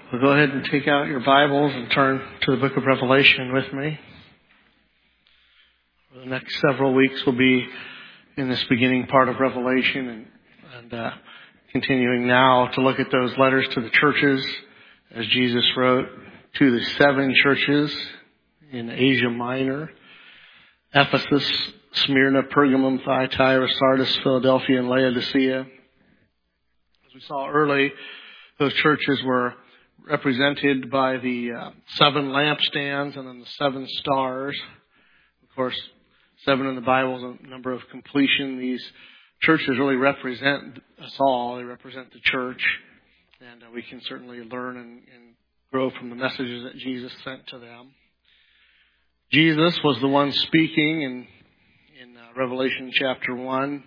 Well, go ahead and take out your Bibles and turn to the book of Revelation with me. For the next several weeks we'll be in this beginning part of Revelation and continuing now to look at those letters to the churches as Jesus wrote to the 7 churches in Asia Minor: Ephesus, Smyrna, Pergamum, Thyatira, Sardis, Philadelphia, and Laodicea. As we saw early, those churches were represented by the 7 lampstands and then the 7 stars. Of course, 7 in the Bible is a number of completion. These churches really represent us all. They represent the church. And we can certainly learn and grow from the messages that Jesus sent to them. Jesus was the one speaking in Revelation chapter 1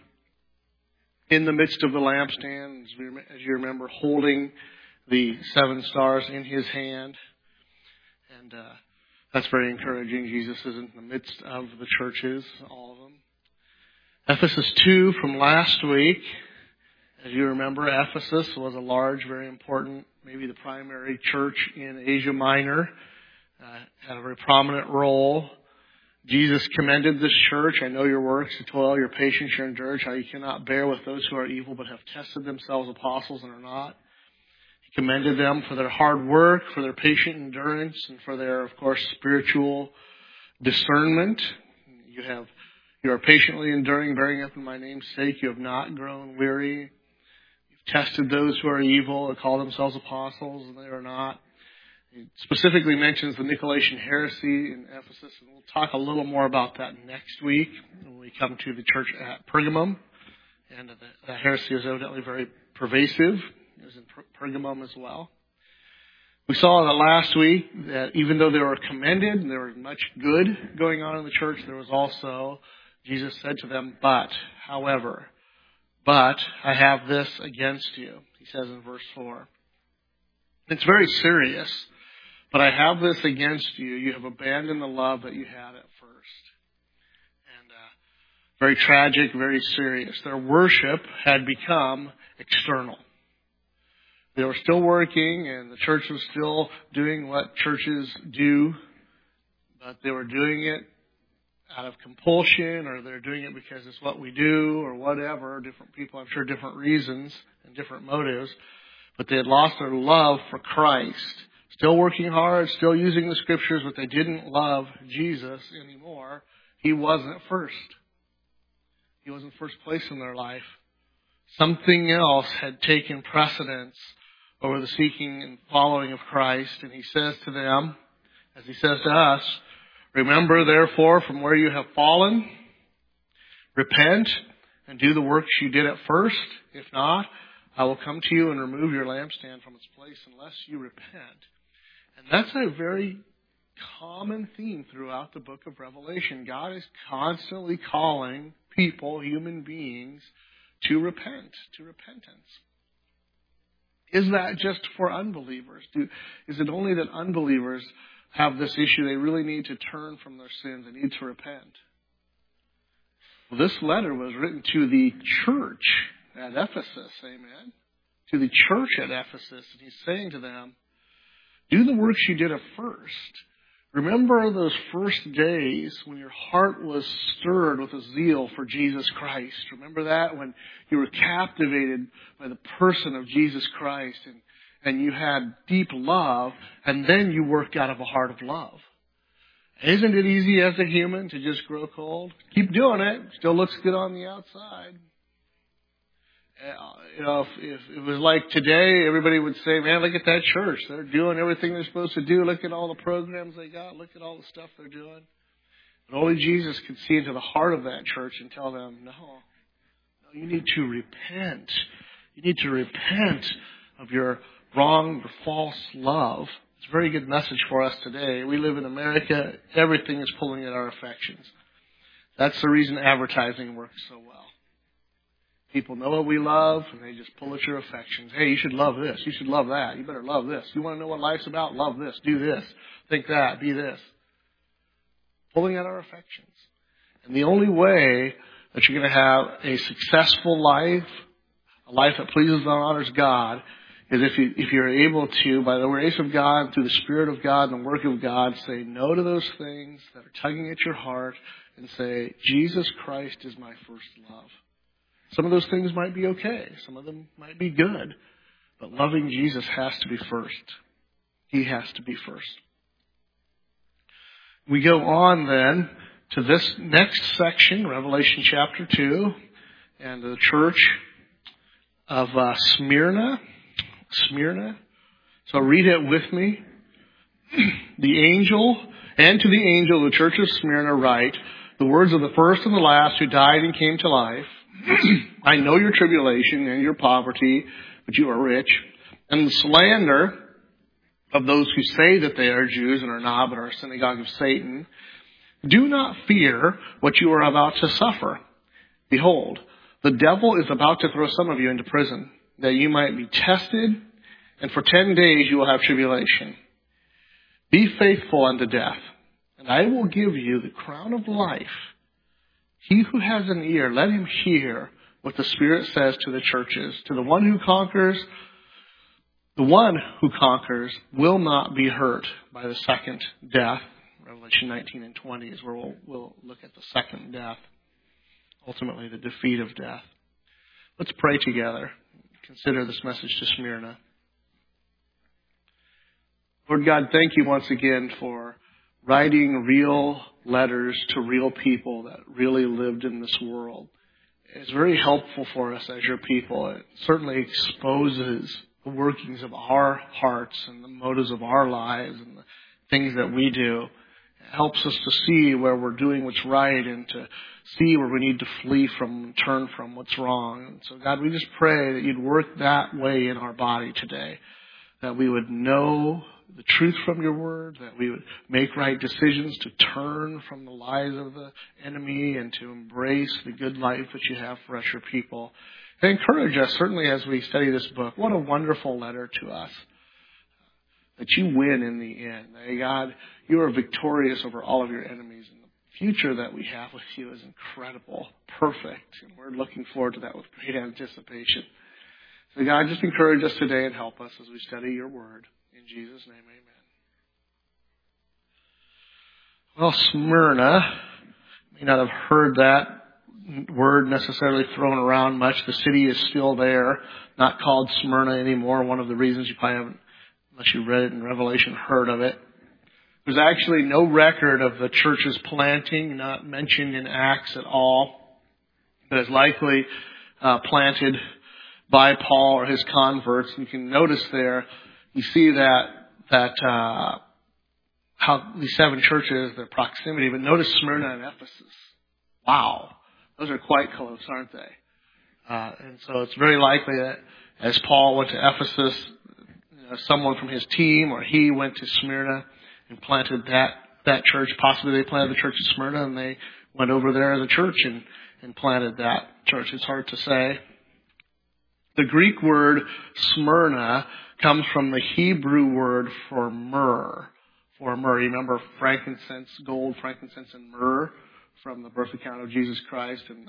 in the midst of the lampstands, as you remember, holding the 7 stars in his hand. And that's very encouraging. Jesus is in the midst of the churches, all of them. Ephesus 2 from last week. As you remember, Ephesus was a large, very important, maybe the primary church in Asia Minor. Had a very prominent role. Jesus commended this church. I know your works, your toil, your patience, your endurance, how you cannot bear with those who are evil, but have tested themselves apostles and are not. He commended them for their hard work, for their patient endurance, and for their, of course, spiritual discernment. You are patiently enduring, bearing up in my name's sake. You have not grown weary. You've tested those who are evil and call themselves apostles, and they are not. He specifically mentions the Nicolaitan heresy in Ephesus, and we'll talk a little more about that next week when we come to the church at Pergamum. And the heresy is evidently very pervasive. It was in Pergamum as well. We saw that last week that even though they were commended and there was much good going on in the church, there was also, Jesus said to them, but I have this against you, he says in verse 4. It's very serious, but I have this against you. You have abandoned the love that you had at first. And very tragic, very serious. Their worship had become external. They were still working, and the church was still doing what churches do, but they were doing it out of compulsion, or they're doing it because it's what we do, or whatever. Different people, I'm sure, different reasons and different motives, but they had lost their love for Christ. Still working hard, still using the scriptures, but they didn't love Jesus anymore. He wasn't first. He wasn't first place in their life. Something else had taken precedence over the seeking and following of Christ. And he says to them, as he says to us, remember therefore from where you have fallen, repent and do the works you did at first. If not, I will come to you and remove your lampstand from its place unless you repent. And that's a very common theme throughout the book of Revelation. God is constantly calling people, human beings, to repent, to repentance. Is that just for unbelievers? Is it only that unbelievers have this issue? They really need to turn from their sins. They need to repent. Well, this letter was written to the church at Ephesus, amen? To the church at Ephesus. And he's saying to them, do the works you did at first. Remember those first days when your heart was stirred with a zeal for Jesus Christ. Remember that when you were captivated by the person of Jesus Christ and you had deep love, and then you worked out of a heart of love. Isn't it easy as a human to just grow cold? Keep doing it. Still looks good on the outside. If it was like today, everybody would say, man, look at that church. They're doing everything they're supposed to do. Look at all the programs they got. Look at all the stuff they're doing. But only Jesus could see into the heart of that church and tell them, no, you need to repent. You need to repent of your wrong or false love. It's a very good message for us today. We live in America. Everything is pulling at our affections. That's the reason advertising works so well. People know what we love, and they just pull at your affections. Hey, you should love this. You should love that. You better love this. You want to know what life's about? Love this. Do this. Think that. Be this. Pulling at our affections. And the only way that you're going to have a successful life, a life that pleases and honors God, is if you're able to, by the grace of God, through the Spirit of God and the work of God, say no to those things that are tugging at your heart and say, Jesus Christ is my first love. Some of those things might be okay. Some of them might be good. But loving Jesus has to be first. He has to be first. We go on then to this next section, Revelation chapter 2, and the church of Smyrna. So read it with me. The angel, and to the angel of the church of Smyrna write, the words of the first and the last who died and came to life. I know your tribulation and your poverty, but you are rich, and the slander of those who say that they are Jews and are not, but are a synagogue of Satan. Do not fear what you are about to suffer. Behold, the devil is about to throw some of you into prison, that you might be tested, and for 10 days you will have tribulation. Be faithful unto death, and I will give you the crown of life. He who has an ear, let him hear what the Spirit says to the churches. To the one who conquers will not be hurt by the second death. Revelation 19 and 20 is where we'll look at the second death. Ultimately, the defeat of death. Let's pray together. Consider this message to Smyrna. Lord God, thank you once again for writing real letters to real people that really lived in this world. It's very helpful for us as your people. It certainly exposes the workings of our hearts and the motives of our lives and the things that we do. It helps us to see where we're doing what's right and to see where we need to flee from and turn from what's wrong. And so, God, we just pray that you'd work that way in our body today, that we would know the truth from your word, that we would make right decisions to turn from the lies of the enemy and to embrace the good life that you have for us, your people. And encourage us, certainly as we study this book. What a wonderful letter to us, that you win in the end. That, God, you are victorious over all of your enemies, and the future that we have with you is incredible, perfect, and we're looking forward to that with great anticipation. So, God, just encourage us today and help us as we study your word. In Jesus' name, amen. Well, Smyrna, you may not have heard that word necessarily thrown around much. The city is still there, not called Smyrna anymore. One of the reasons you probably haven't, unless you read it in Revelation, heard of it. There's actually no record of the church's planting, not mentioned in Acts at all. But it's likely planted by Paul or his converts. You can notice there, you see that how these 7 churches, their proximity, but notice Smyrna and Ephesus. Wow. Those are quite close, aren't they? And so it's very likely that as Paul went to Ephesus, someone from his team or he went to Smyrna and planted that church. Possibly they planted the church at Smyrna and they went over there as a church and planted that church. It's hard to say. The Greek word Smyrna comes from the Hebrew word for myrrh. You remember frankincense, gold, frankincense, and myrrh from the birth account of Jesus Christ and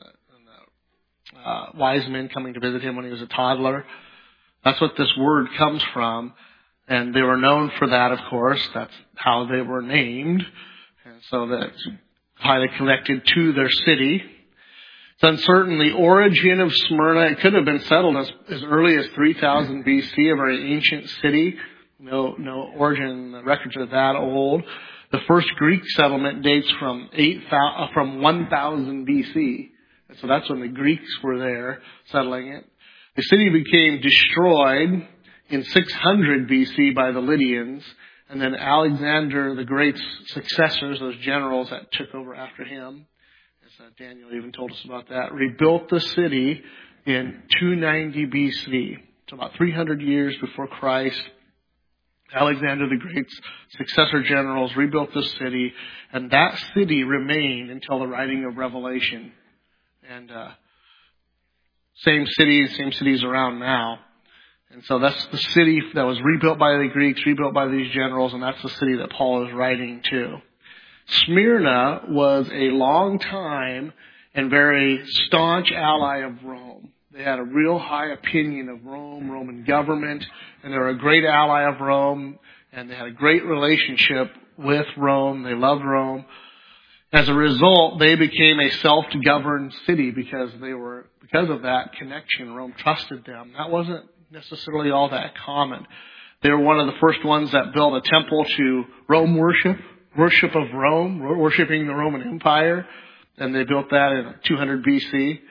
the wise men coming to visit him when he was a toddler. That's what this word comes from. And they were known for that, of course. That's how they were named. And so that's highly connected to their city. It's uncertain the origin of Smyrna. It could have been settled as early as 3000 BC, a very ancient city. No origin records are that old. The first Greek settlement dates from 1000 BC. And so that's when the Greeks were there settling it. The city became destroyed in 600 BC by the Lydians. And then Alexander the Great's successors, those generals that took over after him, as Daniel even told us about that, rebuilt the city in 290 BC. So about 300 years before Christ. Alexander the Great's successor generals rebuilt this city, and that city remained until the writing of Revelation. And same cities around now. And so that's the city that was rebuilt by the Greeks, rebuilt by these generals, and that's the city that Paul is writing to. Smyrna was a long time and very staunch ally of Rome. They had a real high opinion of Rome, Roman government, and they were a great ally of Rome, and they had a great relationship with Rome. They loved Rome. As a result, they became a self-governed city because of that connection. Rome trusted them. That wasn't necessarily all that common. They were one of the first ones that built a temple to Rome worship of Rome, worshiping the Roman Empire, and they built that in 200 BC.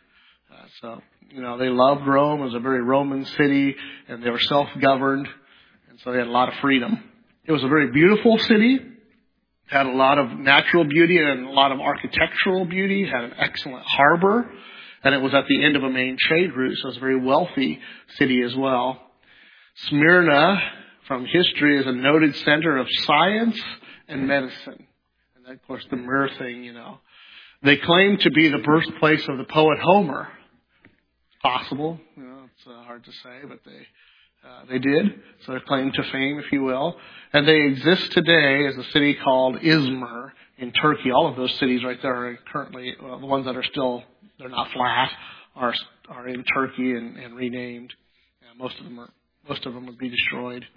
They loved Rome. It was a very Roman city, and they were self-governed, and so they had a lot of freedom. It was a very beautiful city. Had a lot of natural beauty and a lot of architectural beauty. Had an excellent harbor, and it was at the end of a main trade route, so it was a very wealthy city as well. Smyrna, from history, is a noted center of science and medicine. And then, of course, the myrrh thing, They claim to be the birthplace of the poet Homer. Possible, it's hard to say, but they did. So they're claim to fame, if you will. And they exist today as a city called Izmir in Turkey. All of those cities right there are currently, the ones that are still, they're not flat, are in Turkey and renamed. Most of them would be destroyed.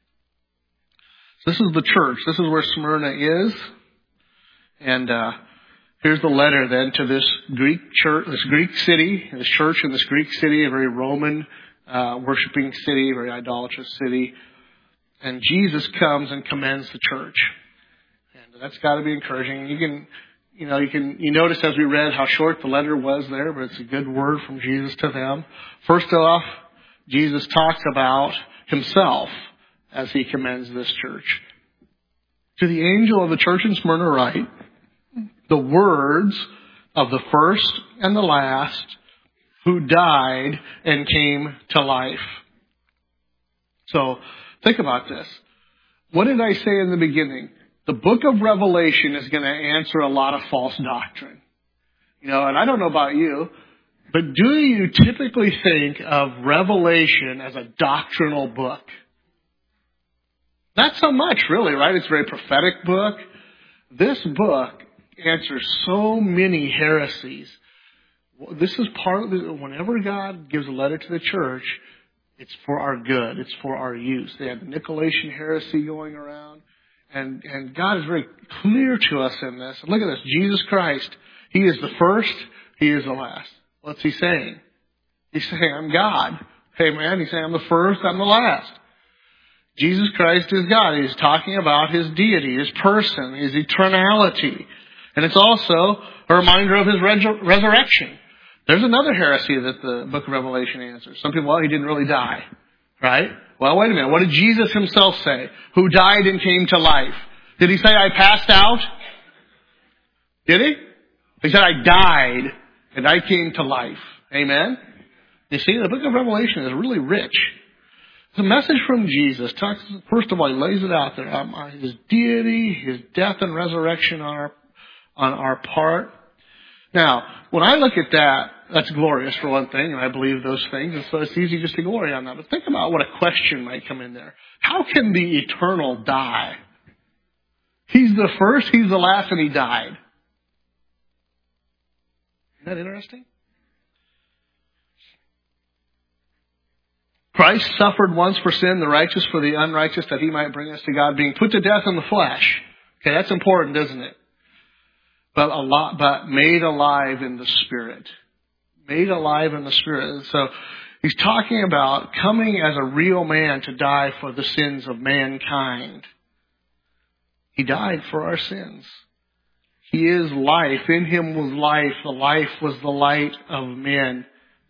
So this is the church. This is where Smyrna is. And here's the letter then to this Greek church, this Greek city, this church in this Greek city, a very Roman worshiping city, very idolatrous city. And Jesus comes and commends the church. And that's got to be encouraging. You notice as we read how short the letter was there, but it's a good word from Jesus to them. First off, Jesus talks about himself as he commends this church. To the angel of the church in Smyrna write, the words of the first and the last who died and came to life. So, think about this. What did I say in the beginning? The book of Revelation is going to answer a lot of false doctrine. And I don't know about you, but do you typically think of Revelation as a doctrinal book? Not so much, really, right? It's a very prophetic book. This book answers so many heresies. This is part of whenever God gives a letter to the church, it's for our good. It's for our use. They had the Nicolaitan heresy going around. And God is very clear to us in this. Look at this. Jesus Christ, He is the first. He is the last. What's He saying? He's saying, I'm God. Hey man, He's saying, I'm the first, I'm the last. Jesus Christ is God. He's talking about His deity, His person, His eternality. And it's also a reminder of His resurrection. There's another heresy that the book of Revelation answers. Some people, He didn't really die. Right? Well, wait a minute. What did Jesus Himself say? Who died and came to life? Did He say, I passed out? Did He? He said, I died and I came to life. Amen? You see, the book of Revelation is really rich. The message from Jesus talks, first of all, He lays it out there. His deity, His death and resurrection on our part. Now, when I look at that, that's glorious for one thing, and I believe those things, and so it's easy just to glory on that. But think about what a question might come in there. How can the eternal die? He's the first, He's the last, and He died. Isn't that interesting? Christ suffered once for sin, the righteous for the unrighteous, that He might bring us to God, being put to death in the flesh. Okay, that's important, isn't it? But made alive in the Spirit. Made alive in the Spirit. So He's talking about coming as a real man to die for the sins of mankind. He died for our sins. He is life. In Him was life. The life was the light of men.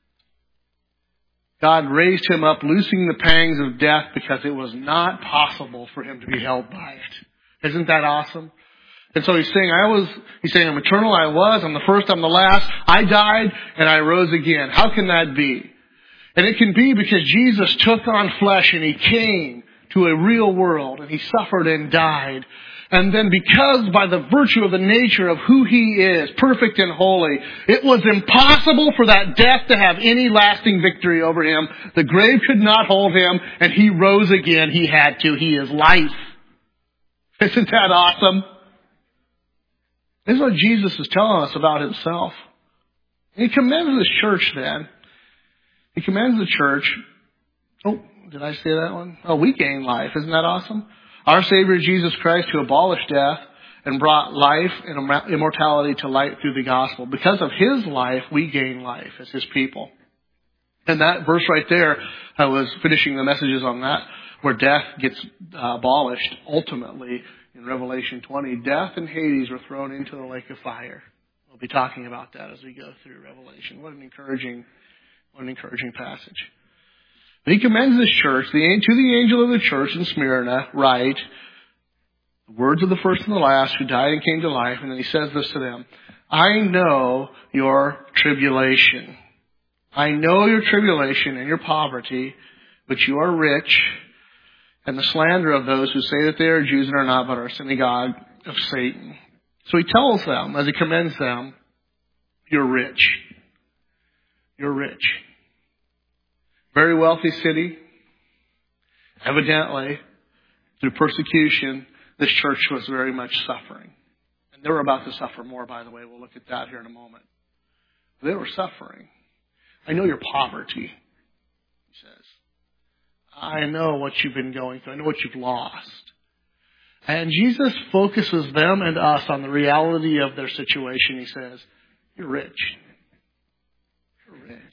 God raised Him up, loosing the pangs of death because it was not possible for Him to be held by it. Isn't that awesome? And so He's saying, I'm eternal, I'm the first, I'm the last, I died, and I rose again. How can that be? And it can be because Jesus took on flesh and He came to a real world and He suffered and died. And then because by the virtue of the nature of who He is, perfect and holy, it was impossible for that death to have any lasting victory over Him. The grave could not hold Him, and He rose again. He had to. He is life. Isn't that awesome? This is what Jesus is telling us about Himself. He commends this church then. He commends the church. Oh, did I say that one? Oh, we gain life. Isn't that awesome? Our Savior Jesus Christ, who abolished death and brought life and immortality to light through the gospel. Because of His life, we gain life as His people. And that verse right there, I was finishing the messages on that, where death gets abolished ultimately in Revelation 20. Death and Hades were thrown into the lake of fire. We'll be talking about that as we go through Revelation. What an encouraging passage. But he commends this church, to the angel of the church in Smyrna, write, the words of the first and the last who died and came to life. And then he says this to them, I know your tribulation. I know your tribulation and your poverty, but you are rich, and the slander of those who say that they are Jews and are not, but are a synagogue of Satan. So he tells them, as he commends them, you're rich. You're rich. Very wealthy city. Evidently, through persecution, this church was very much suffering. And they were about to suffer more, by the way. We'll look at that here in a moment. They were suffering. I know your poverty, he says. I know what you've been going through. I know what you've lost. And Jesus focuses them and us on the reality of their situation. He says, you're rich. You're rich.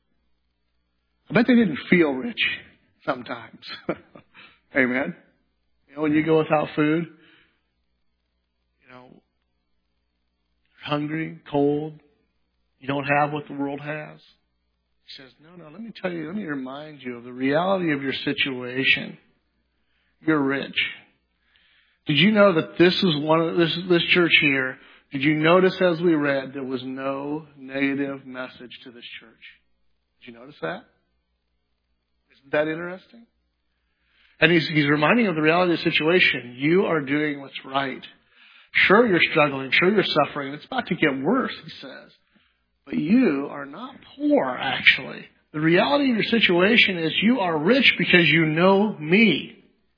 I bet they didn't feel rich sometimes. Amen. You know, when you go without food, you're hungry, cold, you don't have what the world has. He says, no, let me remind you of the reality of your situation. You're rich. Did you know that this is this church here? Did you notice as we read there was no negative message to this church? Did you notice that? Isn't that interesting? And he's reminding of the reality of the situation. You are doing what's right. Sure, you're struggling. Sure, you're suffering. It's about to get worse, he says. But you are not poor, actually. The reality of your situation is you are rich because you know me.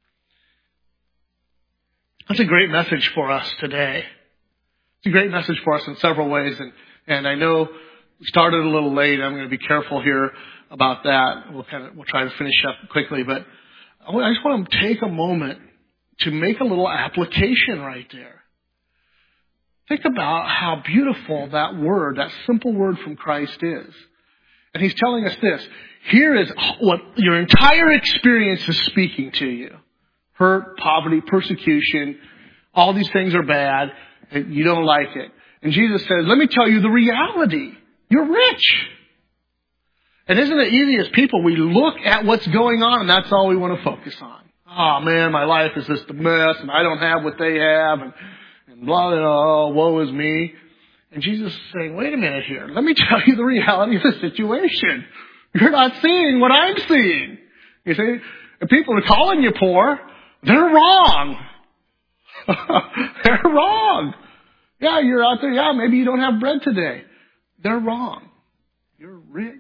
That's a great message for us today. It's a great message for us in several ways. And I know we started a little late. I'm going to be careful here about that. We'll try to finish up quickly. But I just want to take a moment to make a little application right there. Think about how beautiful that word, that simple word from Christ is. And he's telling us this. Here is what your entire experience is speaking to you. Hurt, poverty, persecution, all these things are bad, and you don't like it. And Jesus says, let me tell you the reality. You're rich. And isn't it easy as people, we look at what's going on and that's all we want to focus on. Oh man, my life is just a mess and I don't have what they have and blah, blah, blah, woe is me. And Jesus is saying, wait a minute here. Let me tell you the reality of the situation. You're not seeing what I'm seeing. You see, if people are calling you poor, they're wrong. They're wrong. Yeah, you're out there. Yeah, maybe you don't have bread today. They're wrong. You're rich.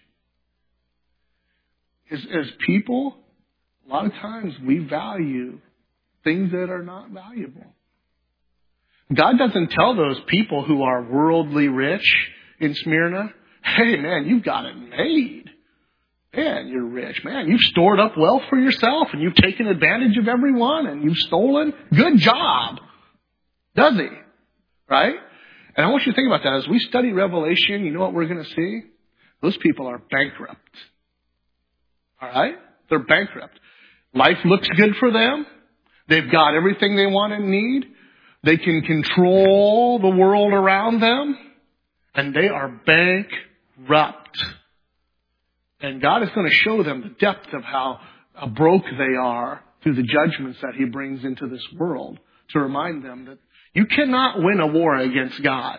As people, a lot of times we value things that are not valuable. God doesn't tell those people who are worldly rich in Smyrna, hey man, you've got it made. Man, you're rich. Man, you've stored up wealth for yourself and you've taken advantage of everyone and you've stolen. Good job. Does he? Right? And I want you to think about that. As we study Revelation, you know what we're going to see? Those people are bankrupt. All right? They're bankrupt. Life looks good for them. They've got everything they want and need. They can control the world around them. And they are bankrupt. And God is going to show them the depth of how broke they are through the judgments that He brings into this world to remind them that you cannot win a war against God.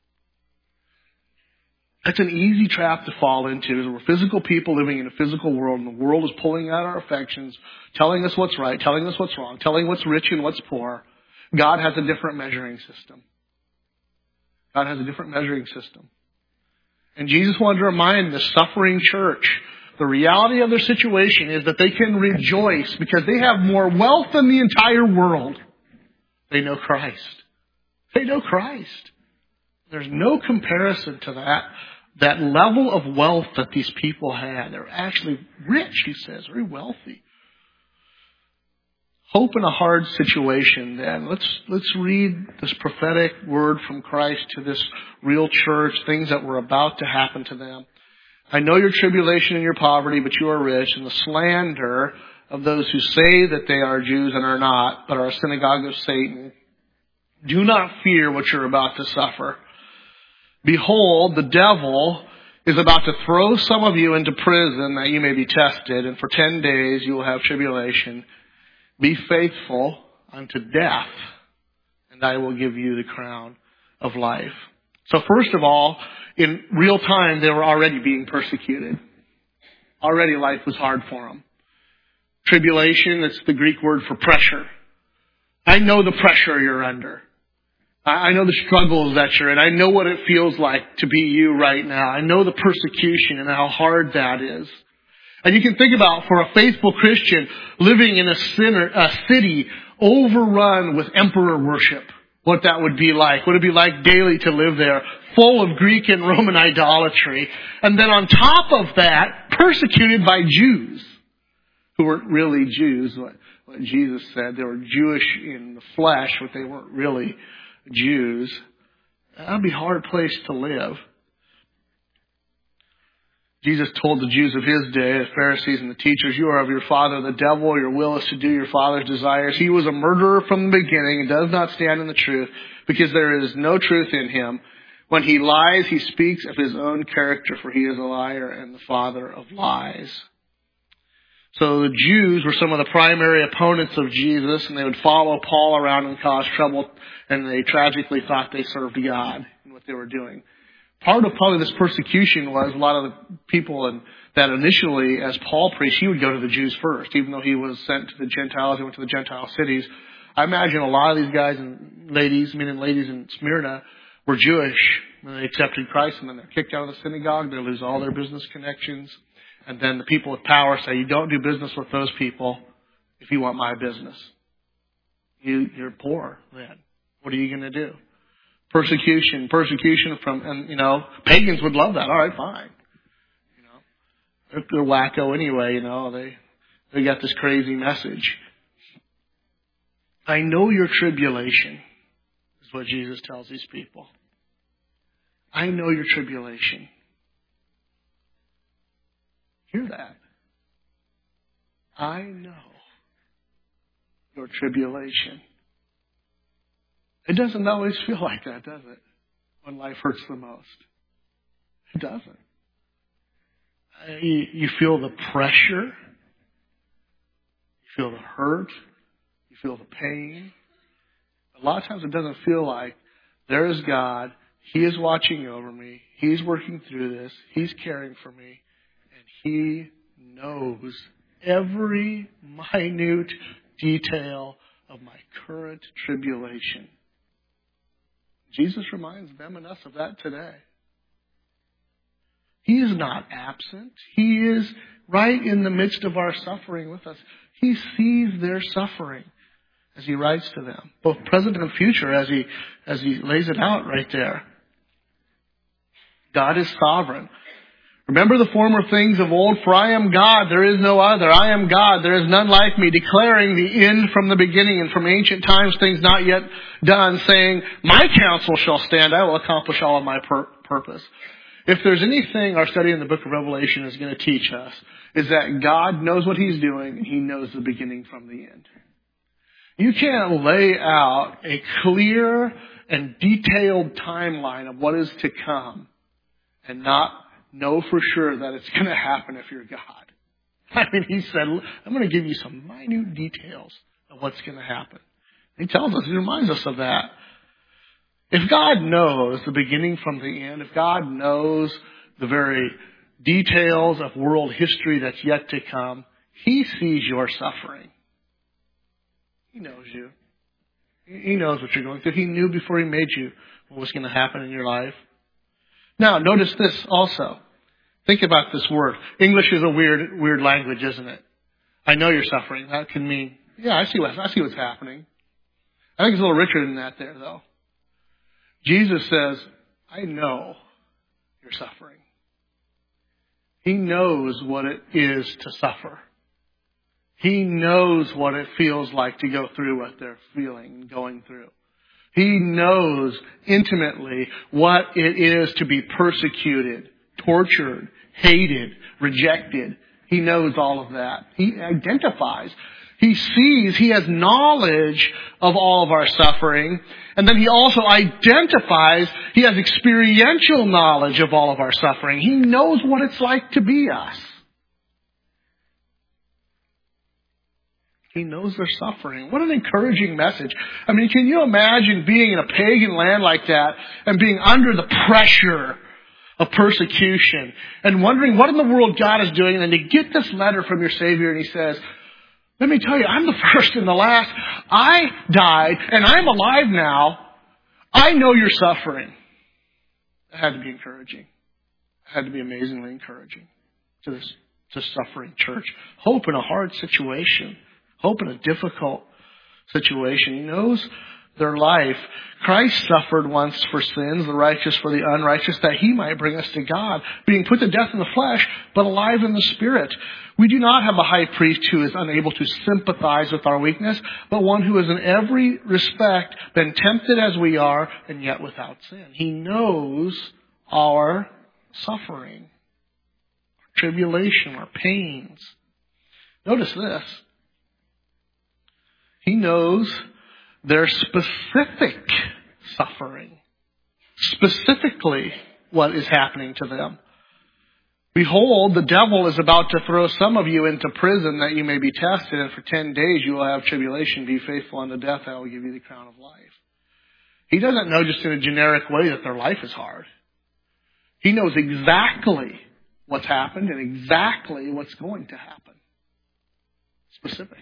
That's an easy trap to fall into. We're physical people living in a physical world, and the world is pulling out our affections, telling us what's right, telling us what's wrong, telling what's rich and what's poor. God has a different measuring system. God has a different measuring system. And Jesus wanted to remind the suffering church, the reality of their situation is that they can rejoice because they have more wealth than the entire world. They know Christ. They know Christ. There's no comparison to that that level of wealth that these people had. They're actually rich, he says, very wealthy. Hope in a hard situation, then. Let's read this prophetic word from Christ to this real church, things that were about to happen to them. I know your tribulation and your poverty, but you are rich, and the slander of those who say that they are Jews and are not, but are a synagogue of Satan. Do not fear what you're about to suffer. Behold, the devil is about to throw some of you into prison that you may be tested, and for 10 days you will have tribulation. Be faithful unto death, and I will give you the crown of life. So first of all, in real time, they were already being persecuted. Already life was hard for them. Tribulation, that's the Greek word for pressure. I know the pressure you're under. I know the struggles that you're in. I know what it feels like to be you right now. I know the persecution and how hard that is. And you can think about, for a faithful Christian living in a city overrun with emperor worship, what that would be like. What it would be like daily to live there, full of Greek and Roman idolatry. And then on top of that, persecuted by Jews who weren't really Jews. What Jesus said, they were Jewish in the flesh, but they weren't really Jews. That would be a hard place to live. Jesus told the Jews of his day, the Pharisees and the teachers, you are of your father the devil, your will is to do your father's desires. He was a murderer from the beginning and does not stand in the truth, because there is no truth in him. When he lies, he speaks of his own character, for he is a liar and the father of lies. So the Jews were some of the primary opponents of Jesus, and they would follow Paul around and cause trouble, and they tragically thought they served God in what they were doing. Part of probably this persecution was a lot of the people that initially, as Paul preached, he would go to the Jews first, even though he was sent to the Gentiles. He went to the Gentile cities. I imagine a lot of these guys and ladies, men and ladies in Smyrna, were Jewish when they accepted Christ, and then they're kicked out of the synagogue. They lose all their business connections. And then the people with power say, you don't do business with those people if you want my business. You're poor then. What are you going to do? Persecution from, and pagans would love that. All right, fine. They're wacko anyway, they got this crazy message. I know your tribulation, is what Jesus tells these people. I know your tribulation. Hear that. I know your tribulation. It doesn't always feel like that, does it? When life hurts the most. It doesn't. You feel the pressure. You feel the hurt. You feel the pain. A lot of times it doesn't feel like there is God. He is watching over me. He's working through this. He's caring for me. And He knows every minute detail of my current tribulation. Jesus reminds them and us of that today. He is not absent. He is right in the midst of our suffering with us. He sees their suffering as He writes to them, both present and future, as he lays it out right there. God is sovereign. Remember the former things of old, for I am God, there is no other. I am God, there is none like me, declaring the end from the beginning and from ancient times things not yet done, saying, my counsel shall stand, I will accomplish all of my purpose. If there's anything our study in the book of Revelation is going to teach us, is that God knows what He's doing and He knows the beginning from the end. You can't lay out a clear and detailed timeline of what is to come and not know for sure that it's going to happen if you're God. I mean, He said, I'm going to give you some minute details of what's going to happen. He tells us, He reminds us of that. If God knows the beginning from the end, if God knows the very details of world history that's yet to come, He sees your suffering. He knows you. He knows what you're going through. He knew before He made you what was going to happen in your life. Now, notice this also. Think about this word. English is a weird language, isn't it? I know you're suffering. That can mean, I see what's happening. I think it's a little richer than that there, though. Jesus says, I know you're suffering. He knows what it is to suffer. He knows what it feels like to go through what they're feeling and going through. He knows intimately what it is to be persecuted, tortured, hated, rejected. He knows all of that. He identifies. He sees, he has knowledge of all of our suffering. And then he also identifies, he has experiential knowledge of all of our suffering. He knows what it's like to be us. He knows their suffering. What an encouraging message. I mean, can you imagine being in a pagan land like that and being under the pressure of persecution and wondering what in the world God is doing, and then to get this letter from your Savior and he says, let me tell you, I'm the first and the last. I died and I'm alive now. I know you're suffering. It had to be encouraging. It had to be amazingly encouraging to this suffering church. Hope in a hard situation. Hope in a difficult situation. He knows their life. Christ suffered once for sins, the righteous for the unrighteous, that he might bring us to God, being put to death in the flesh, but alive in the spirit. We do not have a high priest who is unable to sympathize with our weakness, but one who is in every respect been tempted as we are, and yet without sin. He knows our suffering, our tribulation, our pains. Notice this. He knows their specific suffering. Specifically what is happening to them. Behold, the devil is about to throw some of you into prison that you may be tested, and for 10 days you will have tribulation. Be faithful unto death, I will give you the crown of life. He doesn't know just in a generic way that their life is hard. He knows exactly what's happened and exactly what's going to happen. Specific.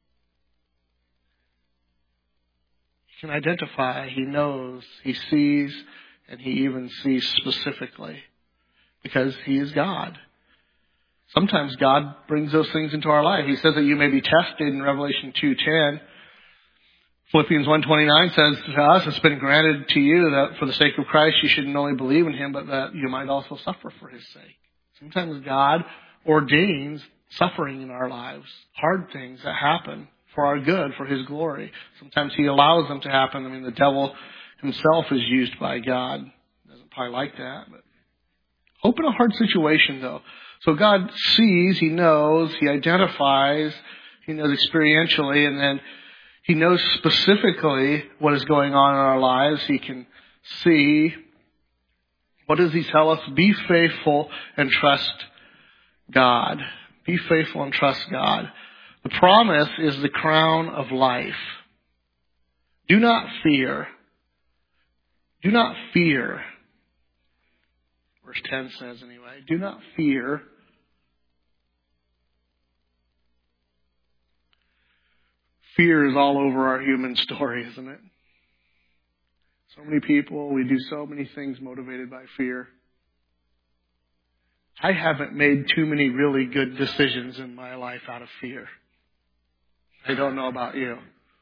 He can identify, he knows, he sees, and he even sees specifically. Because he is God. Sometimes God brings those things into our life. He says that you may be tested in Revelation 2:10. Philippians 1:29 says to us, it's been granted to you that for the sake of Christ you shouldn't only believe in him, but that you might also suffer for his sake. Sometimes God ordains suffering in our lives, hard things that happen for our good, for his glory. Sometimes he allows them to happen. I mean, the devil himself is used by God. Doesn't probably like that, but hope in a hard situation, though. So God sees, he knows, he identifies, he knows experientially, and then he knows specifically what is going on in our lives. He can see. What does he tell us? Be faithful and trust God. Be faithful and trust God. The promise is the crown of life. Do not fear. Do not fear. Verse 10 says anyway, do not fear. Fear is all over our human story, isn't it? So many people, we do so many things motivated by fear. I haven't made too many really good decisions in my life out of fear. I don't know about you.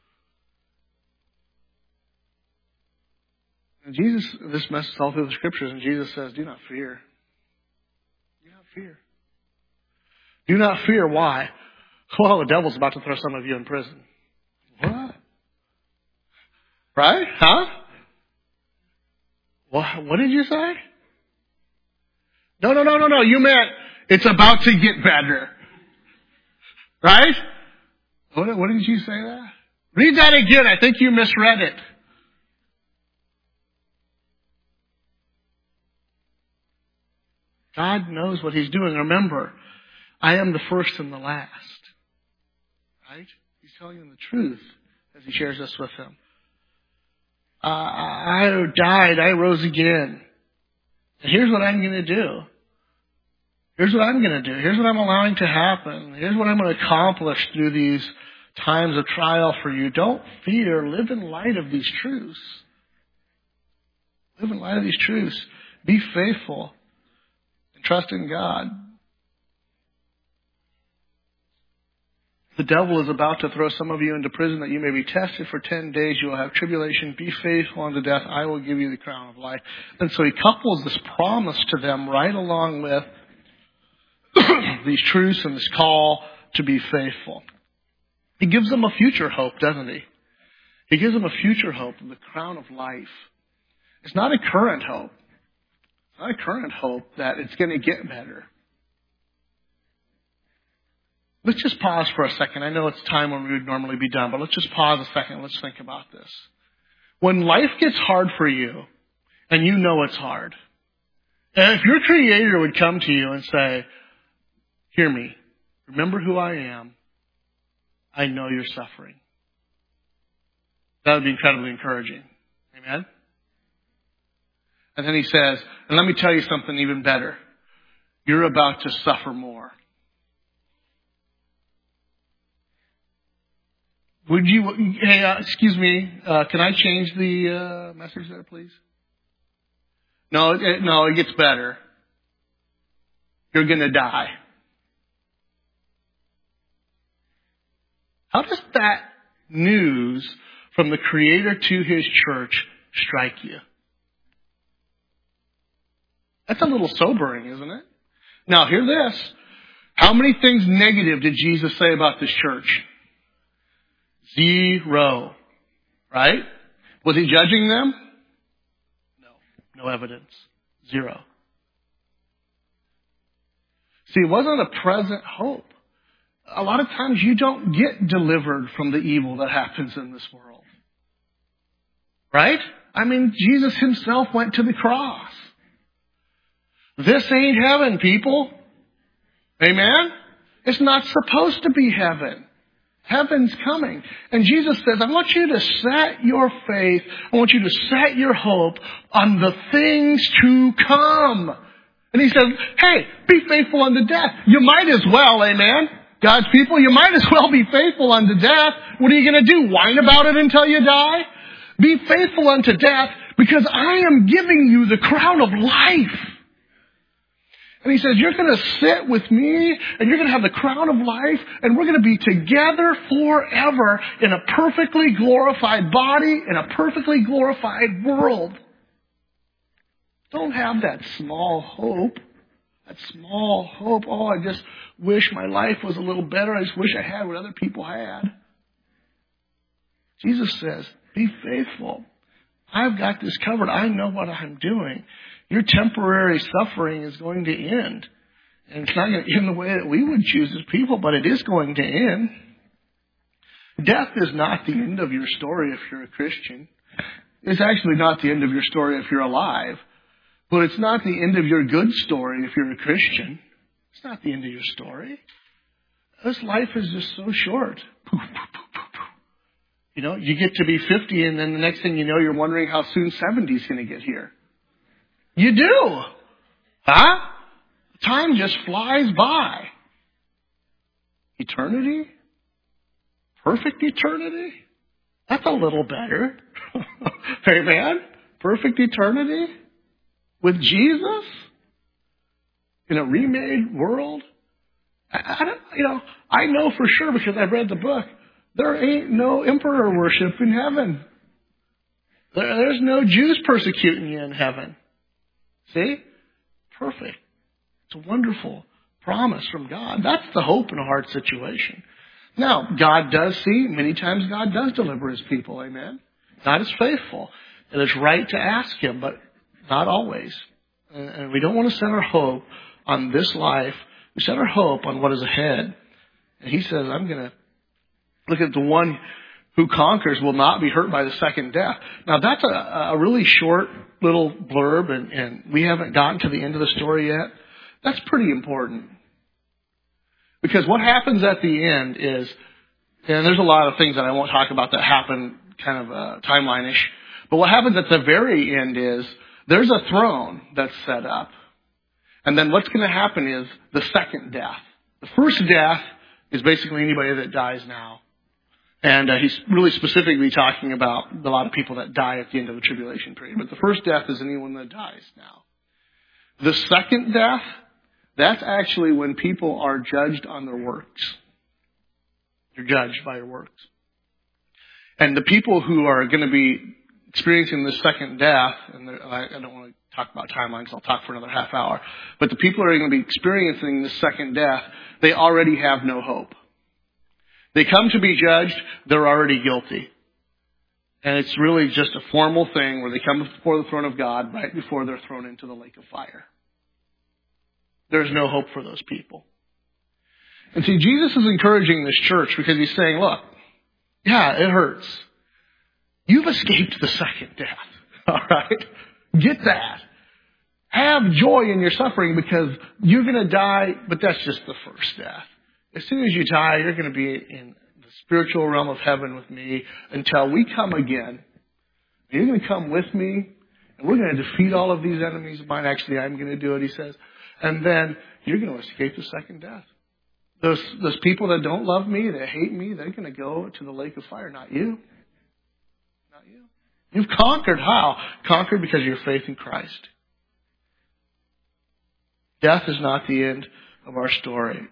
And Jesus, this message all through the scriptures, and Jesus says, do not fear. Do not fear. Do not fear. Why? Well, the devil's about to throw some of you in prison. What? Right? Huh? What did you say? No. You meant it's about to get better. Right? What did you say that? Read that again. I think you misread it. God knows what he's doing. Remember, I am the first and the last. Right? He's telling them the truth as he shares this with them. I died. I rose again. And here's what I'm going to do. Here's what I'm going to do. Here's what I'm allowing to happen. Here's what I'm going to accomplish through these times of trial for you. Don't fear. Live in light of these truths. Live in light of these truths. Be faithful. And trust in God. The devil is about to throw some of you into prison that you may be tested for 10 days. You will have tribulation. Be faithful unto death. I will give you the crown of life. And so he couples this promise to them right along with these truths and this call to be faithful. He gives them a future hope, doesn't he? He gives them a future hope of the crown of life. It's not a current hope. It's not a current hope that it's going to get better. Let's just pause for a second. I know it's time when we would normally be done, but let's just pause a second. Let's think about this. When life gets hard for you, and you know it's hard, and if your Creator would come to you and say, hear me, remember who I am, I know you're suffering. That would be incredibly encouraging. Amen? And then he says, and let me tell you something even better. You're about to suffer more. Would you, hey, excuse me, can I change the message there, please? No, it gets better. You're going to die. How does that news from the Creator to His church strike you? That's a little sobering, isn't it? Now, hear this. How many things negative did Jesus say about this church? 0. Right? Was He judging them? No evidence. 0. See, it wasn't a present hope. A lot of times you don't get delivered from the evil that happens in this world. Right? I mean, Jesus Himself went to the cross. This ain't heaven, people. Amen? It's not supposed to be heaven. Heaven's coming. And Jesus says, I want you to set your faith, I want you to set your hope on the things to come. And He says, hey, be faithful unto death. You might as well, amen? God's people, you might as well be faithful unto death. What are you going to do? Whine about it until you die? Be faithful unto death because I am giving you the crown of life. And He says, you're going to sit with me and you're going to have the crown of life and we're going to be together forever in a perfectly glorified body, in a perfectly glorified world. Don't have that small hope. That small hope. Oh, I just wish my life was a little better. I just wish I had what other people had. Jesus says, be faithful. I've got this covered. I know what I'm doing. Your temporary suffering is going to end. And it's not going to end the way that we would choose as people, but it is going to end. Death is not the end of your story if you're a Christian. It's actually not the end of your story if you're alive. But it's not the end of your good story if you're a Christian. It's not the end of your story. This life is just so short. You know, you get to be 50 and then the next thing you know, you're wondering how soon 70 is going to get here. You do. Huh? Time just flies by. Eternity? Perfect eternity? That's a little better. Amen? Perfect eternity? With Jesus? In a remade world? I know for sure because I've read the book. There ain't no emperor worship in heaven. There's no Jews persecuting you in heaven. See? Perfect. It's a wonderful promise from God. That's the hope in a hard situation. Now, God does see, many times God does deliver His people. Amen? God is faithful. And it's right to ask Him, but not always. And we don't want to set our hope on this life. We set our hope on what is ahead. And He says, I'm going to look at the one who conquers will not be hurt by the second death. Now, that's a really short little blurb, and we haven't gotten to the end of the story yet. That's pretty important. Because what happens at the end is, and there's a lot of things that I won't talk about that happen kind of timeline-ish, but what happens at the very end is there's a throne that's set up. And then what's going to happen is the second death. The first death is basically anybody that dies now. And he's really specifically talking about a lot of people that die at the end of the tribulation period. But the first death is anyone that dies now. The second death, that's actually when people are judged on their works. You're judged by your works. And the people who are going to be experiencing the second death, and I don't want to talk about timelines. I'll talk for another half hour. But the people who are going to be experiencing the second death, they already have no hope. They come to be judged, they're already guilty. And it's really just a formal thing where they come before the throne of God right before they're thrown into the lake of fire. There's no hope for those people. And see, Jesus is encouraging this church because he's saying, look, yeah, it hurts. You've escaped the second death. All right? Get that. Have joy in your suffering because you're going to die, but that's just the first death. As soon as you die, you're going to be in the spiritual realm of heaven with me until we come again. You're going to come with me, and we're going to defeat all of these enemies of mine. Actually, I'm going to do it, he says. And then you're going to escape the second death. Those people that don't love me, that hate me, they're going to go to the lake of fire. Not you. Not you. You've conquered. How? Conquered because of your faith in Christ. Death is not the end of our story.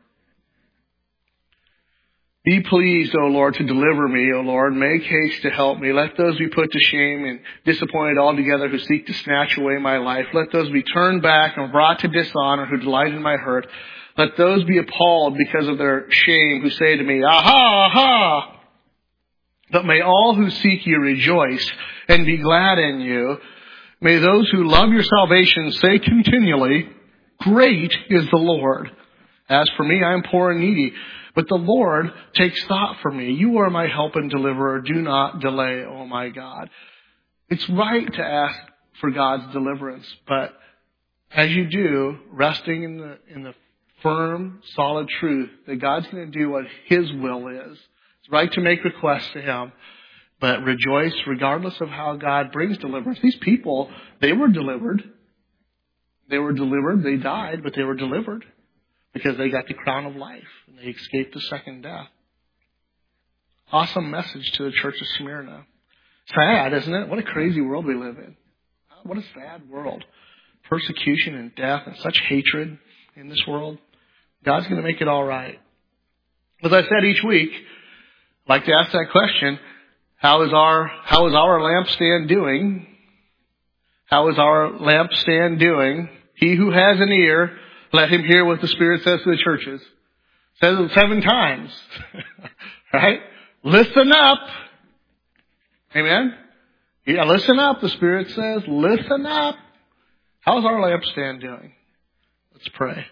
Be pleased, O Lord, to deliver me, O Lord. Make haste to help me. Let those be put to shame and disappointed altogether who seek to snatch away my life. Let those be turned back and brought to dishonor who delight in my hurt. Let those be appalled because of their shame who say to me, aha, aha. But may all who seek you rejoice and be glad in you. May those who love your salvation say continually, great is the Lord. As for me, I am poor and needy. But the Lord takes thought for me. You are my help and deliverer. Do not delay, oh my God. It's right to ask for God's deliverance, but as you do, resting in the firm, solid truth that God's going to do what His will is. It's right to make requests to Him, but rejoice regardless of how God brings deliverance. These people, they were delivered. They were delivered. They died, but they were delivered because they got the crown of life and they escaped the second death. Awesome message to the church of Smyrna. Sad, isn't it? What a crazy world we live in. What a sad world. Persecution and death and such hatred in this world. God's going to make it all right. As I said each week, I'd like to ask that question, how is our lampstand doing? How is our lampstand doing? He who has an ear, let him hear what the Spirit says to the churches. Says it 7 times. Right? Listen up. Amen? Yeah, listen up, the Spirit says. Listen up. How's our lampstand doing? Let's pray.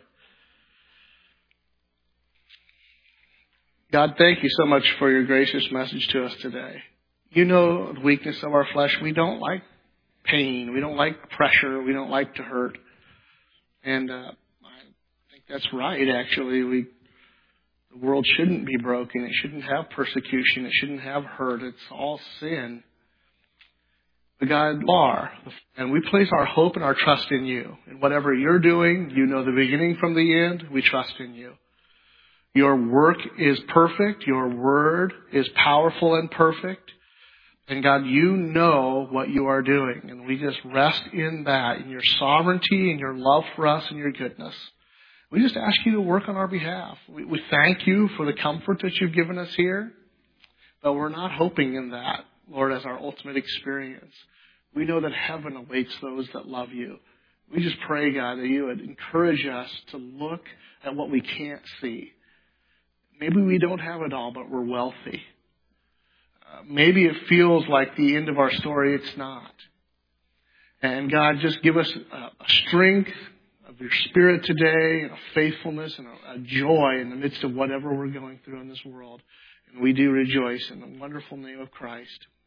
God, thank you so much for your gracious message to us today. You know the weakness of our flesh. We don't like pain. We don't like pressure. We don't like to hurt. And I think that's right, actually. The world shouldn't be broken. It shouldn't have persecution. It shouldn't have hurt. It's all sin. But God, you are. And we place our hope and our trust in you. And whatever you're doing, you know the beginning from the end. We trust in you. Your work is perfect. Your word is powerful and perfect. And God, you know what you are doing. And we just rest in that, in your sovereignty and your love for us and your goodness. We just ask you to work on our behalf. We thank you for the comfort that you've given us here. But we're not hoping in that, Lord, as our ultimate experience. We know that heaven awaits those that love you. We just pray, God, that you would encourage us to look at what we can't see. Maybe we don't have it all, but we're wealthy. Maybe it feels like the end of our story. It's not. And God, just give us a strength of your Spirit today, and a faithfulness and a joy in the midst of whatever we're going through in this world. And we do rejoice in the wonderful name of Christ.